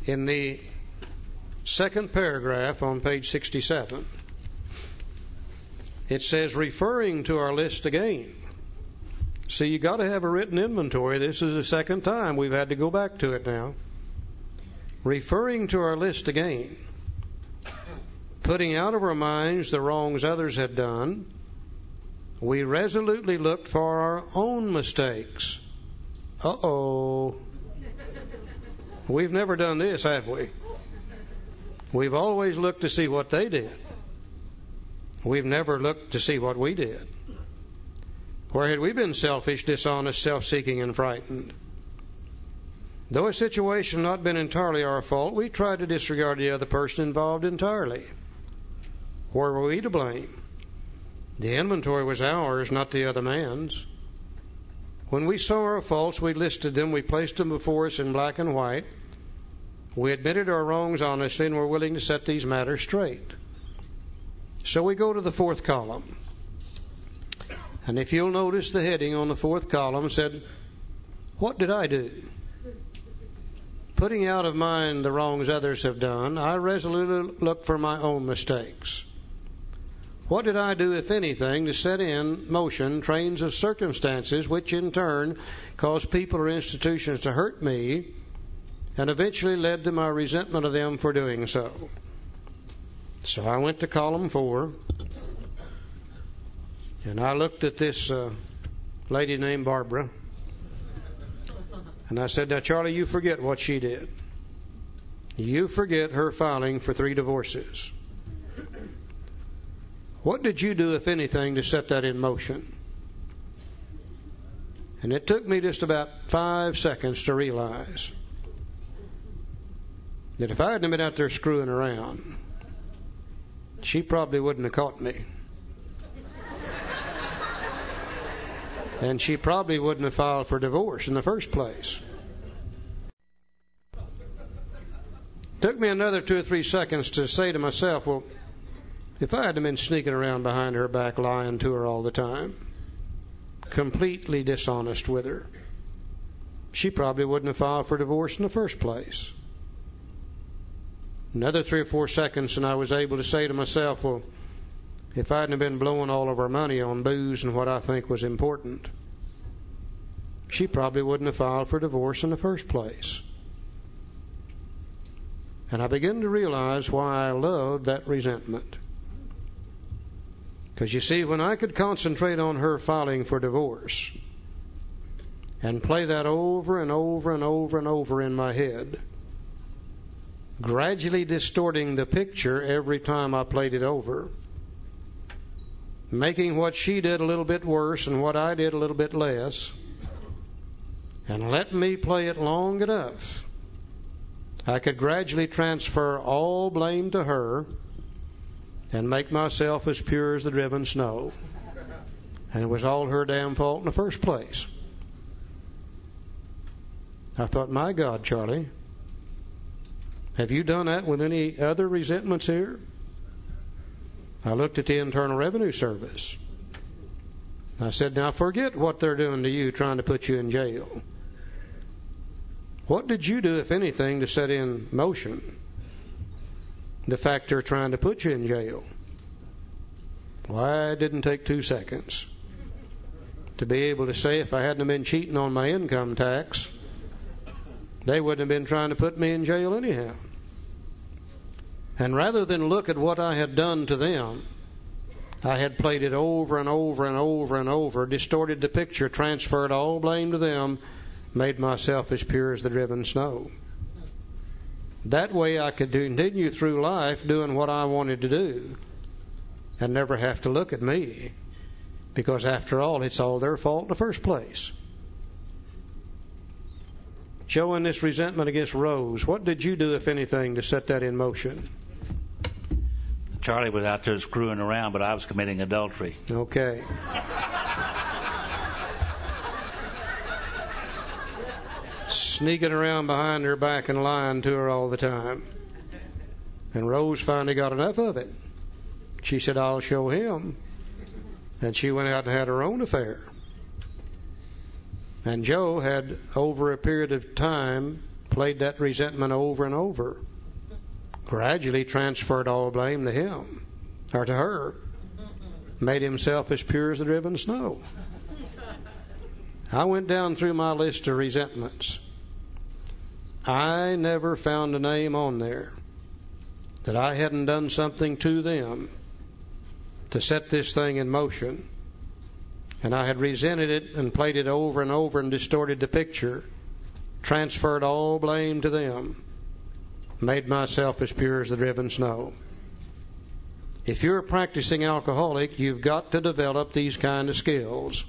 In the second paragraph on page 67, it says, referring to our list again. See, you got to have a written inventory. This is the second time we've had to go back to it now. Referring to our list again, putting out of our minds the wrongs others had done, we resolutely looked for our own mistakes. Uh-oh. We've never done this, have we? We've always looked to see what they did. We've never looked to see what we did. Where had we been selfish, dishonest, self-seeking, and frightened? Though a situation had not been entirely our fault, we tried to disregard the other person involved entirely. Where were we to blame? The inventory was ours, not the other man's. When we saw our faults, we listed them, we placed them before us in black and white. We admitted our wrongs honestly and were willing to set these matters straight. So we go to the fourth column. And if you'll notice, the heading on the fourth column said, what did I do? Putting out of mind the wrongs others have done, I resolutely look for my own mistakes. What did I do, if anything, to set in motion trains of circumstances which in turn caused people or institutions to hurt me and eventually led to my resentment of them for doing so? So I went to column 4. And I looked at this lady named Barbara. And I said, now, Charlie, you forget what she did. You forget her filing for 3 divorces. What did you do, if anything, to set that in motion? And it took me just about 5 seconds to realize that if I hadn't been out there screwing around, she probably wouldn't have caught me. And she probably wouldn't have filed for divorce in the first place. Took me another 2 or 3 seconds to say to myself, well, if I hadn't been sneaking around behind her back, lying to her all the time, completely dishonest with her, she probably wouldn't have filed for divorce in the first place. Another 3 or 4 seconds, and I was able to say to myself, well, if I hadn't been blowing all of our money on booze and what I think was important, she probably wouldn't have filed for divorce in the first place. And I began to realize why I loved that resentment. Because you see, when I could concentrate on her filing for divorce and play that over and over and over and over in my head, gradually distorting the picture every time I played it over, making what she did a little bit worse and what I did a little bit less, and let me play it long enough, I could gradually transfer all blame to her and make myself as pure as the driven snow. And it was all her damn fault in the first place. I thought, my God, Charlie, have you done that with any other resentments here? I looked at the Internal Revenue Service. I said, now forget what they're doing to you, trying to put you in jail. What did you do, if anything, to set in motion the fact they're trying to put you in jail? Why, it didn't take 2 seconds to be able to say, if I hadn't been cheating on my income tax, they wouldn't have been trying to put me in jail anyhow. And rather than look at what I had done to them, I had played it over and over and over and over, distorted the picture, transferred all blame to them, made myself as pure as the driven snow. That way I could continue through life doing what I wanted to do and never have to look at me, because after all, it's all their fault in the first place. Showing this resentment against Rose, what did you do, if anything, to set that in motion? Charlie was out there screwing around, but I was committing adultery. Okay. Sneaking around behind her back and lying to her all the time. And Rose finally got enough of it. She said, I'll show him. And she went out and had her own affair. And Joe had, over a period of time, played that resentment over and over, gradually transferred all blame to him, or to her, made himself as pure as the driven snow. I went down through my list of resentments. I never found a name on there that I hadn't done something to them to set this thing in motion. And I had resented it and played it over and over and distorted the picture, transferred all blame to them, made myself as pure as the driven snow. If you're a practicing alcoholic, you've got to develop these kind of skills.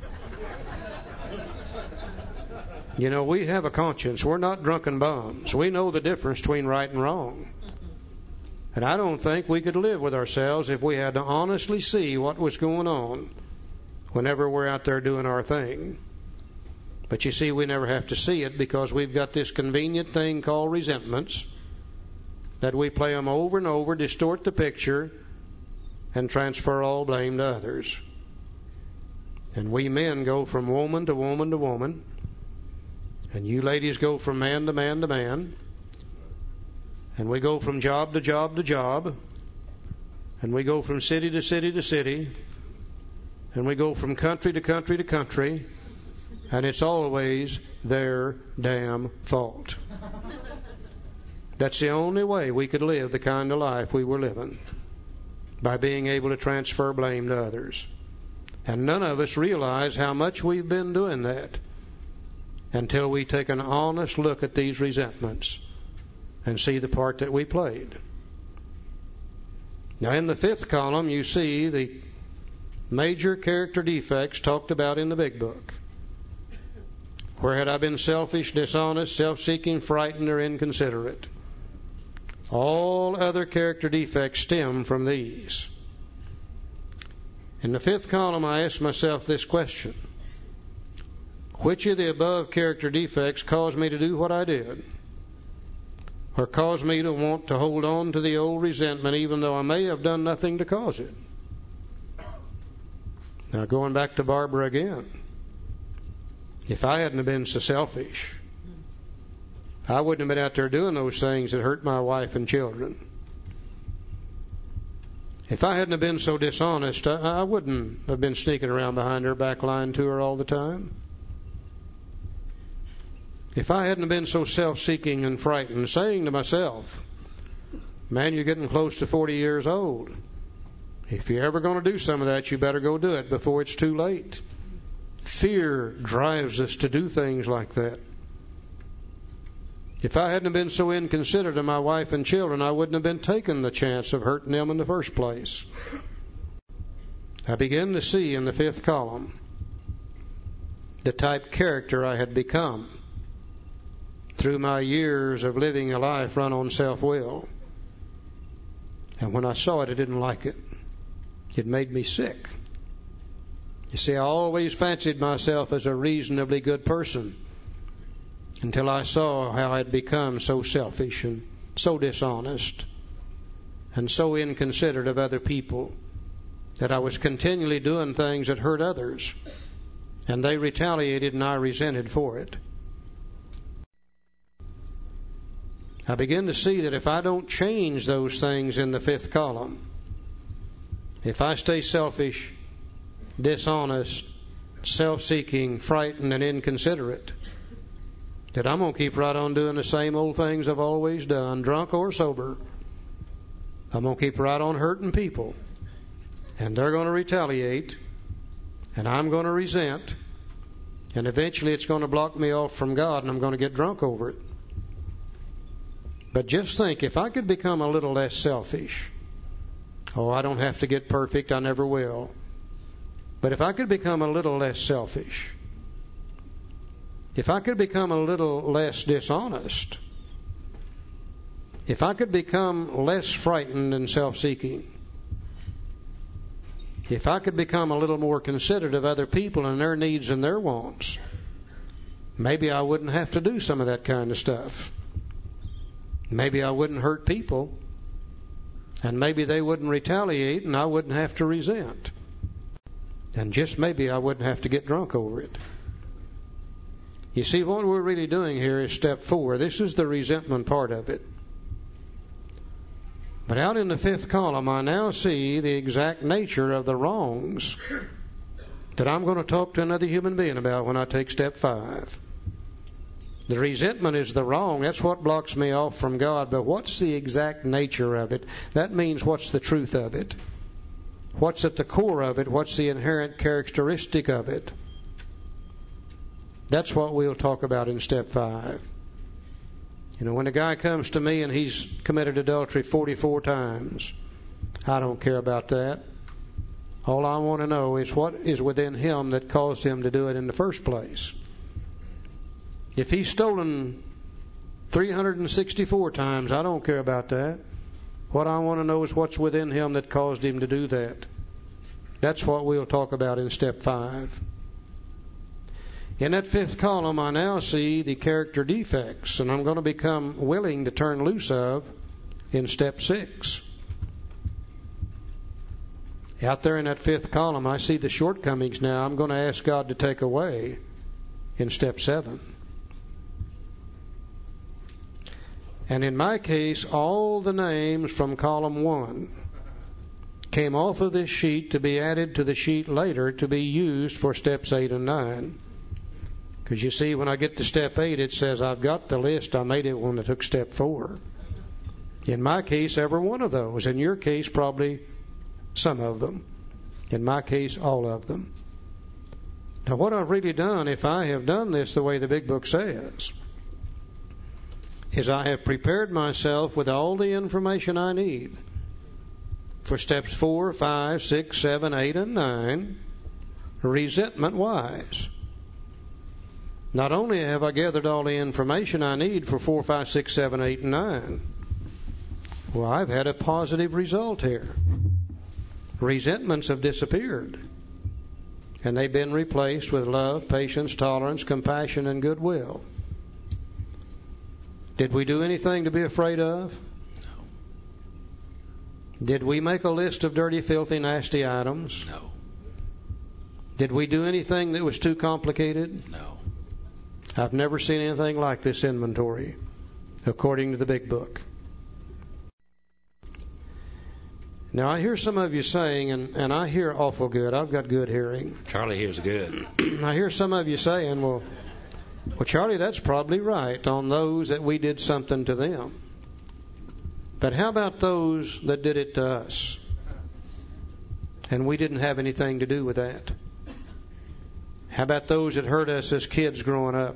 You know, we have a conscience. We're not drunken bums. We know the difference between right and wrong. And I don't think we could live with ourselves if we had to honestly see what was going on whenever we're out there doing our thing. But you see, we never have to see it because we've got this convenient thing called resentments that we play them over and over, distort the picture, and transfer all blame to others. And we men go from woman to woman to woman, and you ladies go from man to man to man, and we go from job to job to job, and we go from city to city to city, and we go from country to country to country, and it's always their damn fault. That's the only way we could live the kind of life we were living, by being able to transfer blame to others. And none of us realize how much we've been doing that until we take an honest look at these resentments and see the part that we played. Now, in the fifth column, you see the major character defects talked about in the big book. Where had I been selfish, dishonest, self-seeking, frightened, or inconsiderate? All other character defects stem from these. In the fifth column, I asked myself this question: which of the above character defects caused me to do what I did? Or caused me to want to hold on to the old resentment even though I may have done nothing to cause it? Now, going back to Barbara again, if I hadn't been so selfish, I wouldn't have been out there doing those things that hurt my wife and children. If I hadn't been so dishonest, I wouldn't have been sneaking around behind her back lying to her all the time. If I hadn't been so self-seeking and frightened, saying to myself, man, you're getting close to 40 years old. If you're ever going to do some of that, you better go do it before it's too late. Fear drives us to do things like that. If I hadn't been so inconsiderate of my wife and children, I wouldn't have been taking the chance of hurting them in the first place. I begin to see in the fifth column the type character I had become through my years of living a life run on self-will. And when I saw it, I didn't like it. It made me sick. You see, I always fancied myself as a reasonably good person until I saw how I'd become so selfish and so dishonest and so inconsiderate of other people that I was continually doing things that hurt others, and they retaliated and I resented for it. I begin to see that if I don't change those things in the fifth column, if I stay selfish, dishonest, self-seeking, frightened, and inconsiderate, that I'm going to keep right on doing the same old things I've always done, drunk or sober. I'm going to keep right on hurting people, and they're going to retaliate, and I'm going to resent, and eventually it's going to block me off from God, and I'm going to get drunk over it. But just think, if I could become a little less selfish, I don't have to get perfect, I never will. But if I could become a little less selfish, if I could become a little less dishonest, if I could become less frightened and self-seeking, if I could become a little more considerate of other people and their needs and their wants, maybe I wouldn't have to do some of that kind of stuff. Maybe I wouldn't hurt people, and maybe they wouldn't retaliate, and I wouldn't have to resent. And just maybe I wouldn't have to get drunk over it. You see, what we're really doing here is step 4. This is the resentment part of it. But out in the 5th column, I now see the exact nature of the wrongs that I'm going to talk to another human being about when I take step 5. The resentment is the wrong. That's what blocks me off from God. But what's the exact nature of it? That means what's the truth of it? What's at the core of it? What's the inherent characteristic of it? That's what we'll talk about in step 5. You know, when a guy comes to me and he's committed adultery 44 times, I don't care about that. All I want to know is what is within him that caused him to do it in the first place. If he's stolen 364 times, I don't care about that. What I want to know is what's within him that caused him to do that. That's what we'll talk about in step 5. In that 5th column, I now see the character defects, and I'm going to become willing to turn loose of in step 6. Out there in that 5th column, I see the shortcomings now. I'm going to ask God to take away in step 7. And in my case, all the names from column 1 came off of this sheet to be added to the sheet later to be used for steps 8 and 9. Because you see, when I get to step 8, it says I've got the list. I made it when I took step 4. In my case, every one of those. In your case, probably some of them. In my case, all of them. Now, what I've really done, if I have done this the way the Big Book says, is I have prepared myself with all the information I need for steps 4, 5, 6, 7, 8, and 9, resentment-wise. Not only have I gathered all the information I need for 4, 5, 6, 7, 8, and 9, well, I've had a positive result here. Resentments have disappeared, and they've been replaced with love, patience, tolerance, compassion, and goodwill. Did we do anything to be afraid of? No. Did we make a list of dirty, filthy, nasty items? No. Did we do anything that was too complicated? No. I've never seen anything like this inventory, according to the Big Book. Now, I hear some of you saying, and I hear awful good. I've got good hearing. Charlie hears good. I hear some of you saying, well, Charlie, that's probably right on those that we did something to them. But how about those that did it to us? And we didn't have anything to do with that. How about those that hurt us as kids growing up?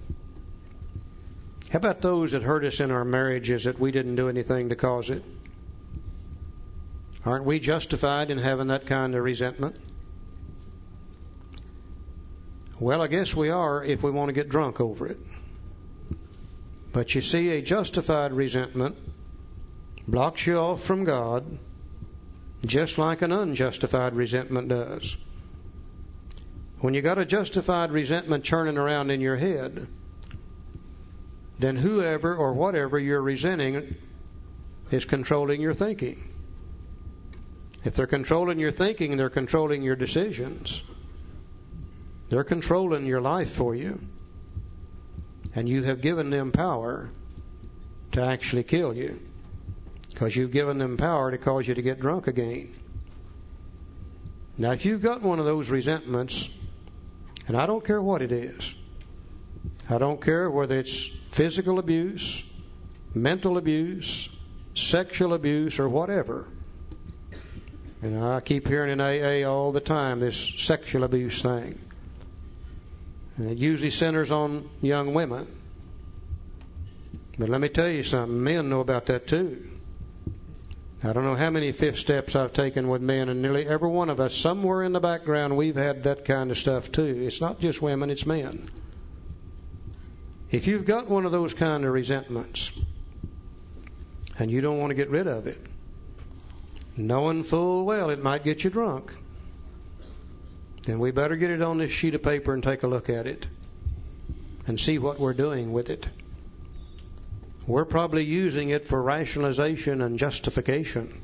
How about those that hurt us in our marriages that we didn't do anything to cause it? Aren't we justified in having that kind of resentment? Well, I guess we are if we want to get drunk over it. But you see, a justified resentment blocks you off from God just like an unjustified resentment does. When you got a justified resentment churning around in your head, then whoever or whatever you're resenting is controlling your thinking. If they're controlling your thinking, they're controlling your decisions. They're controlling your life for you. And you have given them power to actually kill you, because you've given them power to cause you to get drunk again. Now, if you've got one of those resentments, and I don't care what it is, I don't care whether it's physical abuse, mental abuse, sexual abuse, or whatever. And I keep hearing in AA all the time this sexual abuse thing. And it usually centers on young women. But let me tell you something, men know about that too. I don't know how many 5th steps I've taken with men, and nearly every one of us, somewhere in the background, we've had that kind of stuff too. It's not just women, it's men. If you've got one of those kind of resentments, and you don't want to get rid of it, knowing full well it might get you drunk, then we better get it on this sheet of paper and take a look at it and see what we're doing with it. We're probably using it for rationalization and justification.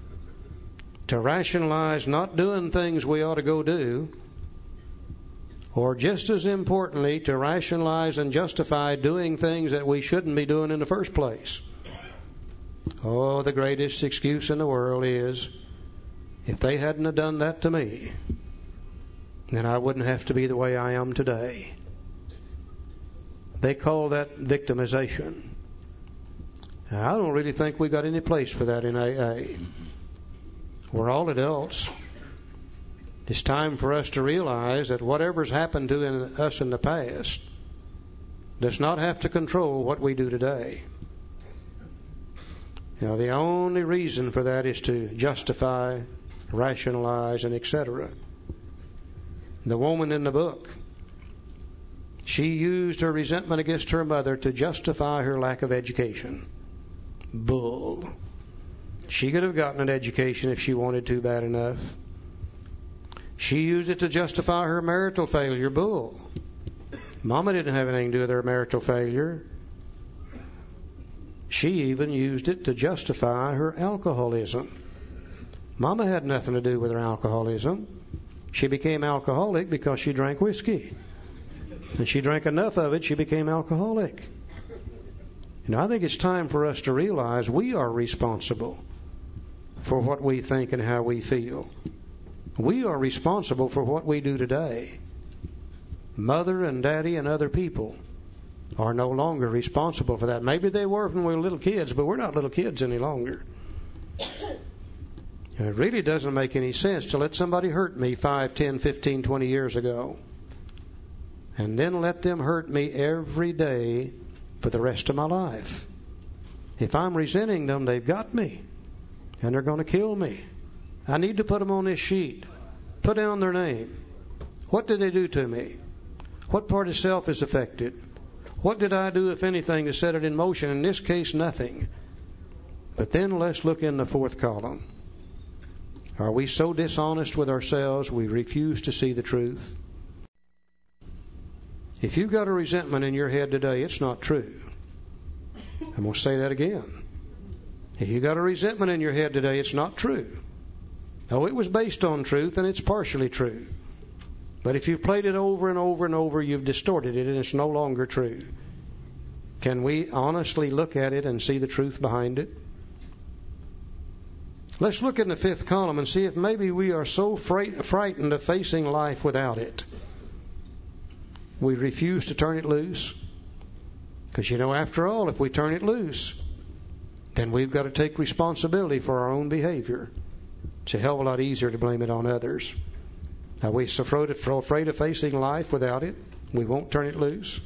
To rationalize not doing things we ought to go do, or just as importantly, to rationalize and justify doing things that we shouldn't be doing in the first place. Oh, the greatest excuse in the world is, if they hadn't have done that to me, then I wouldn't have to be the way I am today. They call that victimization. Now, I don't really think we got any place for that in AA. We're all adults. It's time for us to realize that whatever's happened to us in the past does not have to control what we do today. You know, the only reason for that is to justify, rationalize, and etc. The woman in the book, she used her resentment against her mother to justify her lack of education. Bull. She could have gotten an education if she wanted to bad enough. She used it to justify her marital failure. Bull. Mama didn't have anything to do with her marital failure. She even used it to justify her alcoholism. Mama had nothing to do with her alcoholism. She became alcoholic because she drank whiskey. And she drank enough of it, she became alcoholic. You know, I think it's time for us to realize we are responsible for what we think and how we feel. We are responsible for what we do today. Mother and Daddy and other people are no longer responsible for that. Maybe they were when we were little kids, but we're not little kids any longer. It really doesn't make any sense to let somebody hurt me 5, 10, 15, 20 years ago, and then let them hurt me every day for the rest of my life. If I'm resenting them, they've got me, and they're going to kill me. I need to put them on this sheet. Put down their name. What did they do to me? What part of self is affected? What did I do, if anything, to set it in motion? In this case, nothing. But then let's look in the fourth column. Are we so dishonest with ourselves we refuse to see the truth? If you've got a resentment in your head today, it's not true. I'm going to say that again. If you've got a resentment in your head today, it's not true. Oh, it was based on truth, and it's partially true. But if you've played it over and over and over, you've distorted it, and it's no longer true. Can we honestly look at it and see the truth behind it? Let's look in the fifth column and see if maybe we are so frightened of facing life without it, we refuse to turn it loose. Because, you know, after all, if we turn it loose, then we've got to take responsibility for our own behavior. It's a hell of a lot easier to blame it on others. Are we so afraid of facing life without it, we won't turn it loose?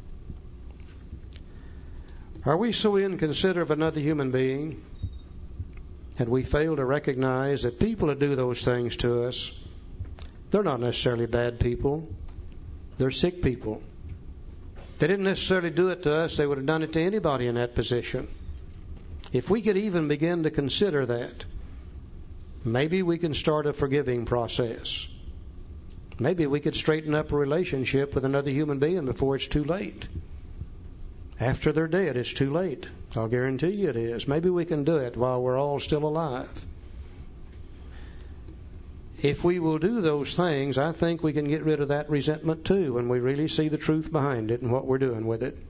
Are we so inconsiderate of another human being that we fail to recognize that people that do those things to us, they're not necessarily bad people. They're sick people. They didn't necessarily do it to us. They would have done it to anybody in that position. If we could even begin to consider that, maybe we can start a forgiving process. Maybe we could straighten up a relationship with another human being before it's too late. After they're dead, it's too late. I'll guarantee you it is. Maybe we can do it while we're all still alive. If we will do those things, I think we can get rid of that resentment too when we really see the truth behind it and what we're doing with it.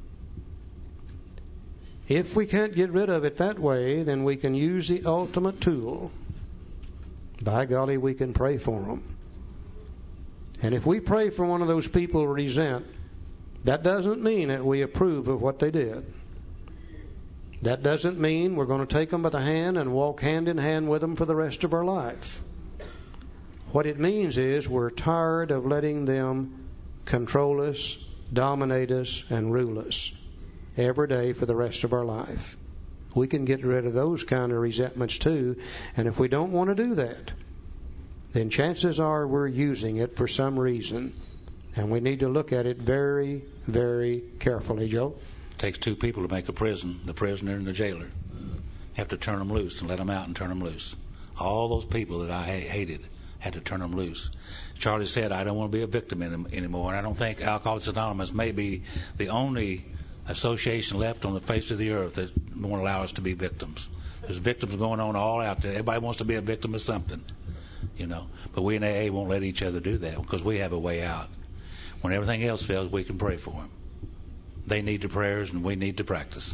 If we can't get rid of it that way, then we can use the ultimate tool. By golly, we can pray for them. And if we pray for one of those people who resent, that doesn't mean that we approve of what they did. That doesn't mean we're going to take them by the hand and walk hand in hand with them for the rest of our life. What it means is we're tired of letting them control us, dominate us, and rule us every day for the rest of our life. We can get rid of those kind of resentments too. And if we don't want to do that, then chances are we're using it for some reason. And we need to look at it very, very carefully, Joe. It takes two people to make a prison, the prisoner and the jailer. You have to turn them loose and let them out and turn them loose. All those people that I hated had to turn them loose. Charlie said, I don't want to be a victim anymore. And I don't think Alcoholics Anonymous may be the only association left on the face of the earth that won't allow us to be victims. There's victims going on all out there. Everybody wants to be a victim of something, you know. But we in AA won't let each other do that because we have a way out. When everything else fails, we can pray for them. They need the prayers, and we need to practice.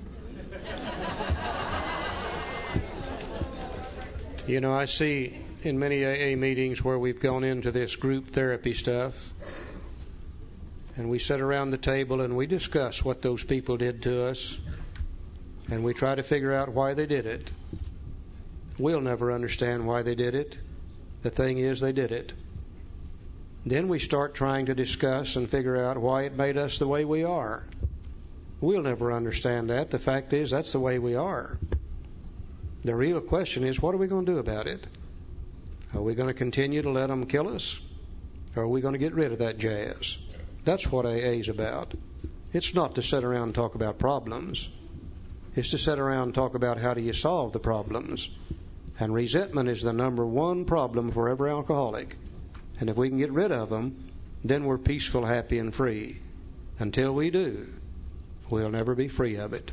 You know, I see in many AA meetings where we've gone into this group therapy stuff, and we sit around the table and we discuss what those people did to us, and we try to figure out why they did it. We'll never understand why they did it. The thing is, they did it. Then we start trying to discuss and figure out why it made us the way we are. We'll never understand that. The fact is, that's the way we are. The real question is, what are we going to do about it? Are we going to continue to let them kill us? Or are we going to get rid of that jazz? That's what AA is about. It's not to sit around and talk about problems. It's to sit around and talk about how do you solve the problems. And resentment is the number one problem for every alcoholic. And if we can get rid of them, then we're peaceful, happy, and free. Until we do, we'll never be free of it.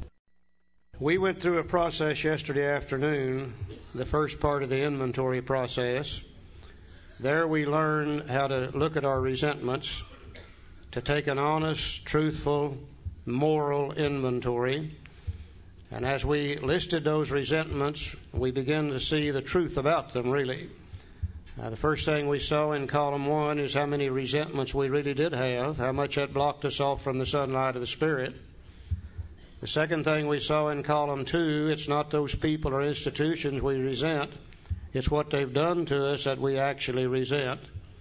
We went through a process yesterday afternoon, the first part of the inventory process. There we learned how to look at our resentments, to take an honest, truthful, moral inventory. And as we listed those resentments, we began to see the truth about them, really. The first thing we saw in column 1 is how many resentments we really did have, how much that blocked us off from the sunlight of the Spirit. The second thing we saw in column 2, it's not those people or institutions we resent, it's what they've done to us that we actually resent.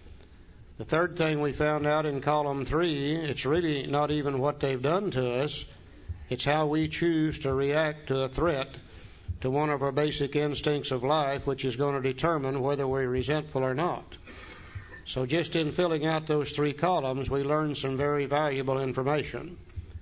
The third thing we found out in column 3, it's really not even what they've done to us, it's how we choose to react to a threat to one of our basic instincts of life, which is going to determine whether we're resentful or not. So just in filling out those 3 columns, we learned some very valuable information.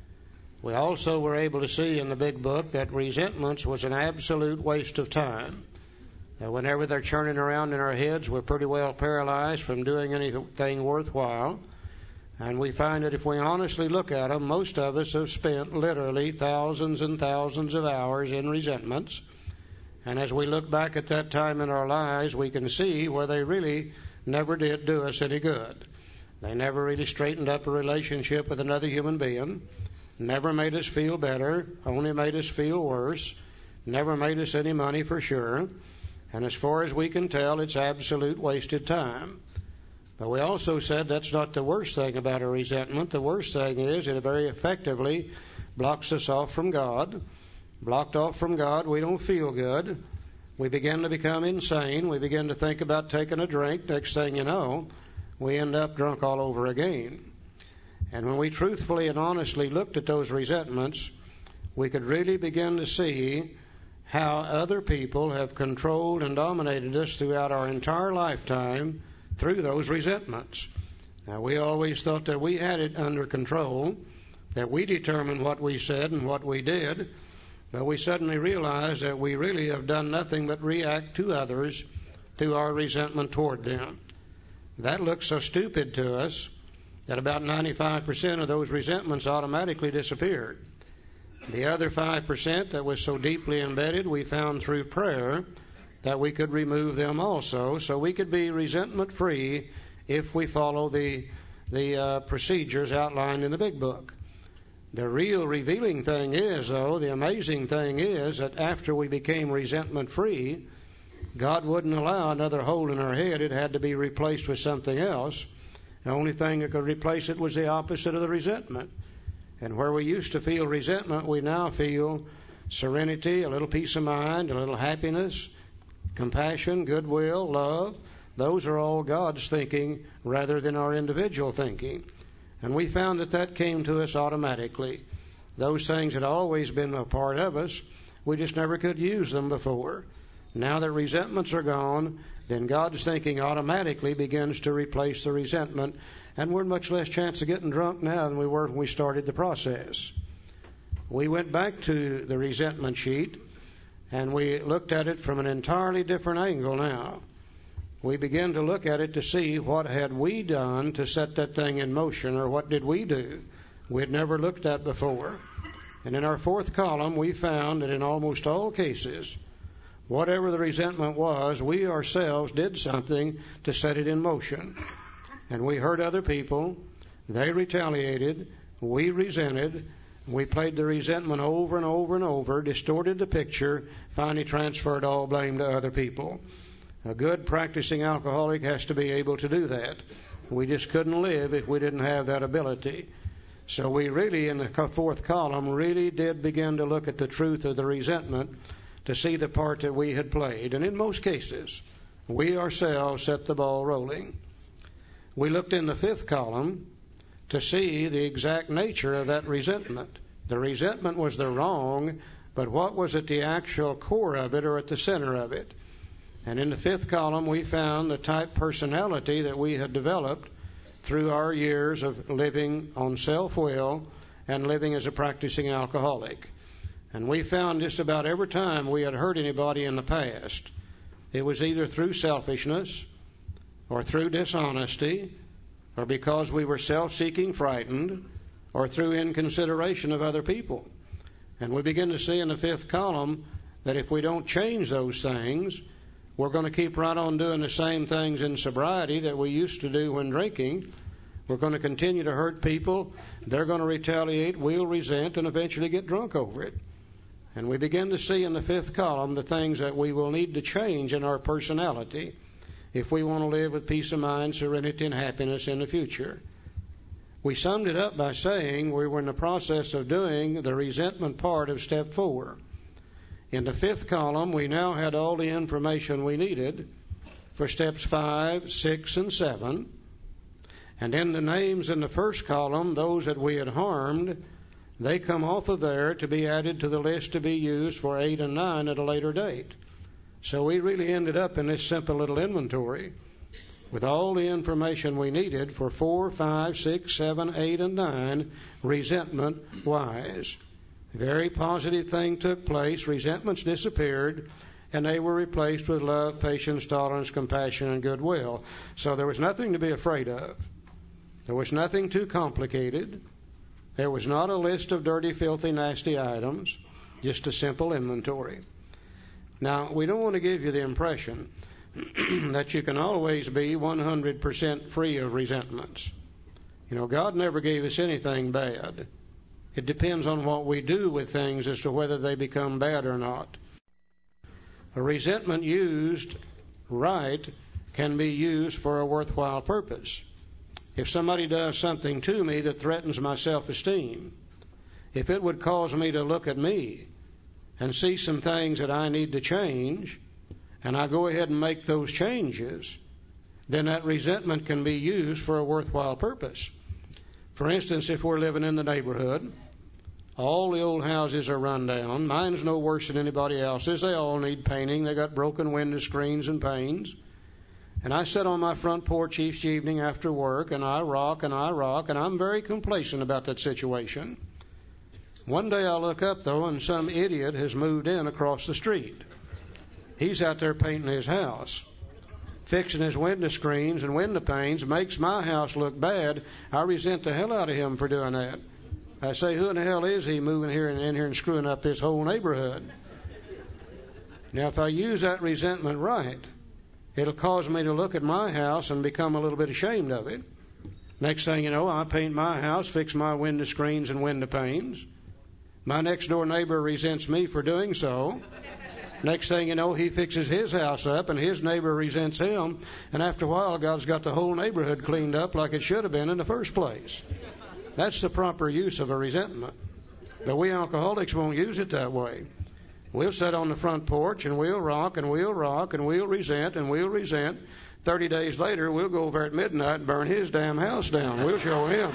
We also were able to see in the big book that resentments was an absolute waste of time. Whenever they're churning around in our heads, we're pretty well paralyzed from doing anything worthwhile. And we find that if we honestly look at them, most of us have spent literally thousands and thousands of hours in resentments. And as we look back at that time in our lives, we can see where they really never did do us any good. They never really straightened up a relationship with another human being, never made us feel better, only made us feel worse, never made us any money for sure. And as far as we can tell, it's absolute wasted time. But we also said that's not the worst thing about a resentment. The worst thing is it very effectively blocks us off from God. Blocked off from God, we don't feel good. We begin to become insane. We begin to think about taking a drink. Next thing you know, we end up drunk all over again. And when we truthfully and honestly looked at those resentments, we could really begin to see how other people have controlled and dominated us throughout our entire lifetime through those resentments. Now, we always thought that we had it under control, that we determined what we said and what we did, but we suddenly realized that we really have done nothing but react to others through our resentment toward them. That looks so stupid to us that about 95% of those resentments automatically disappeared. The other 5% that was so deeply embedded, we found through prayer that we could remove them also, so we could be resentment-free if we follow the procedures outlined in the big book. The real revealing thing is, though, the amazing thing is that after we became resentment-free, God wouldn't allow another hole in our head. It had to be replaced with something else. The only thing that could replace it was the opposite of the resentment. And where we used to feel resentment, we now feel serenity, a little peace of mind, a little happiness, compassion, goodwill, love. Those are all God's thinking rather than our individual thinking. And we found that that came to us automatically. Those things had always been a part of us. We just never could use them before. Now that resentments are gone, then God's thinking automatically begins to replace the resentment, and we're much less chance of getting drunk now than we were when we started the process. We went back to the resentment sheet, and we looked at it from an entirely different angle now. We began to look at it to see what had we done to set that thing in motion, or what did we do we had never looked at before. And in our 4th column, we found that in almost all cases, whatever the resentment was, we ourselves did something to set it in motion. And we hurt other people, They retaliated. We resented. We played the resentment over and over and over, distorted the picture, finally transferred all blame to other people. A good practicing alcoholic has to be able to do that. We just couldn't live if we didn't have that ability. So we really, in the fourth column, really did begin to look at the truth of the resentment to see the part that we had played. And in most cases, we ourselves set the ball rolling. We looked in the fifth column to see the exact nature of that resentment. The resentment was the wrong, but what was at the actual core of it or at the center of it? And in the fifth column, we found the type personality that we had developed through our years of living on self-will and living as a practicing alcoholic. And we found just about every time we had hurt anybody in the past, it was either through selfishness or through dishonesty or because we were self-seeking, frightened, or through inconsideration of other people. And we begin to see in the fifth column that if we don't change those things, we're going to keep right on doing the same things in sobriety that we used to do when drinking. We're going to continue to hurt people. They're going to retaliate. We'll resent and eventually get drunk over it. And we begin to see in the fifth column the things that we will need to change in our personality if we want to live with peace of mind, serenity, and happiness in the future. We summed it up by saying we were in the process of doing the resentment part of step 4. In the fifth column, we now had all the information we needed for steps 5, 6, and 7. And in the names in the first column, those that we had harmed, they come off of there to be added to the list to be used for 8 and 9 at a later date. So we really ended up in this simple little inventory with all the information we needed for 4, 5, 6, 7, 8, and 9 resentment-wise. Very positive thing took place. Resentments disappeared, and they were replaced with love, patience, tolerance, compassion, and goodwill. So there was nothing to be afraid of. There was nothing too complicated. There was not a list of dirty, filthy, nasty items, just a simple inventory. Now, we don't want to give you the impression that you can always be 100% free of resentments. You know, God never gave us anything bad. It depends on what we do with things as to whether they become bad or not. A resentment used right can be used for a worthwhile purpose. If somebody does something to me that threatens my self-esteem, if it would cause me to look at me and see some things that I need to change, and I go ahead and make those changes, then that resentment can be used for a worthwhile purpose. For instance, if we're living in the neighborhood, all the old houses are run down. Mine's no worse than anybody else's. They all need painting. They got broken window screens and panes. And I sit on my front porch each evening after work, and I rock, and I'm very complacent about that situation. One day I look up, though, and some idiot has moved in across the street. He's out there painting his house, fixing his window screens and window panes, makes my house look bad. I resent the hell out of him for doing that. I say, who in the hell is he moving here and in here and screwing up this whole neighborhood? Now, if I use that resentment right, it'll cause me to look at my house and become a little bit ashamed of it. Next thing you know, I paint my house, fix my window screens and window panes. My next door neighbor resents me for doing so. Next thing you know, he fixes his house up and his neighbor resents him. And after a while, God's got the whole neighborhood cleaned up like it should have been in the first place. That's the proper use of a resentment. But we alcoholics won't use it that way. We'll sit on the front porch and we'll rock and we'll rock and we'll resent and we'll resent. 30 days later, we'll go over at midnight and burn his damn house down. We'll show him.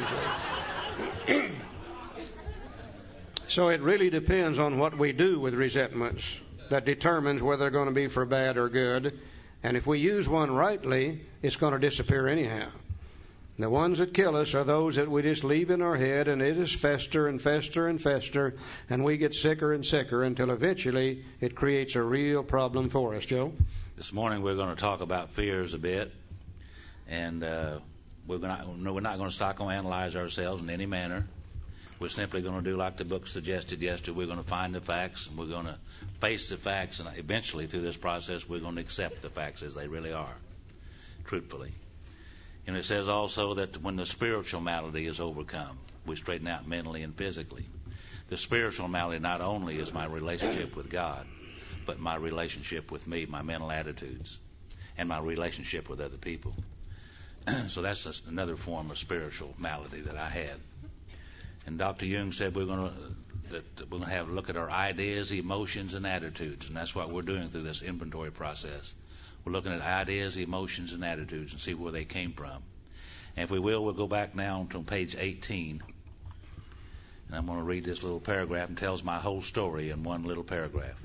So it really depends on what we do with resentments that determines whether they're going to be for bad or good. And if we use one rightly, it's going to disappear anyhow. The ones that kill us are those that we just leave in our head, and it just fester and fester and fester, and we get sicker and sicker until eventually it creates a real problem for us. Joe? This morning we're going to talk about fears a bit, and we're not going to psychoanalyze ourselves in any manner. We're simply going to do like the book suggested yesterday. We're going to find the facts, and we're going to face the facts, and eventually through this process we're going to accept the facts as they really are, truthfully. And it says also that when the spiritual malady is overcome, we straighten out mentally and physically. The spiritual malady not only is my relationship with God, but my relationship with me, my mental attitudes, and my relationship with other people. So that's another form of spiritual malady that I had. And Dr. Jung said we're going to have a look at our ideas, emotions, and attitudes, and that's what we're doing through this inventory process. We're looking at ideas, emotions, and attitudes and see where they came from. And if we will, we'll go back now to page 18. And I'm going to read this little paragraph and tells my whole story in one little paragraph.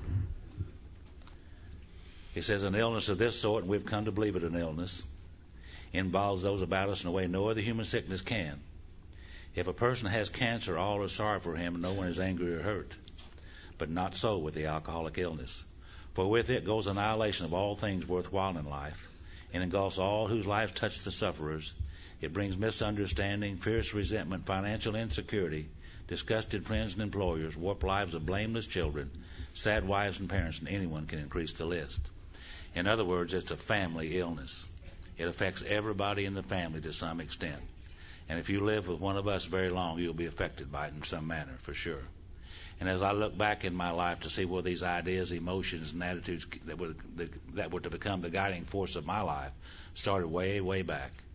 It says, an illness of this sort, and we've come to believe it an illness, involves those about us in a way no other human sickness can. If a person has cancer, all are sorry for him, and no one is angry or hurt. But not so with the alcoholic illness. For with it goes annihilation of all things worthwhile in life, and engulfs all whose lives touch the sufferers. It brings misunderstanding, fierce resentment, financial insecurity, disgusted friends and employers, warped lives of blameless children, sad wives and parents, and anyone can increase the list. In other words, it's a family illness. It affects everybody in the family to some extent. And if you live with one of us very long, you'll be affected by it in some manner, for sure. And as I look back in my life to see where these ideas, emotions, and attitudes that were to become the guiding force of my life started way, way back.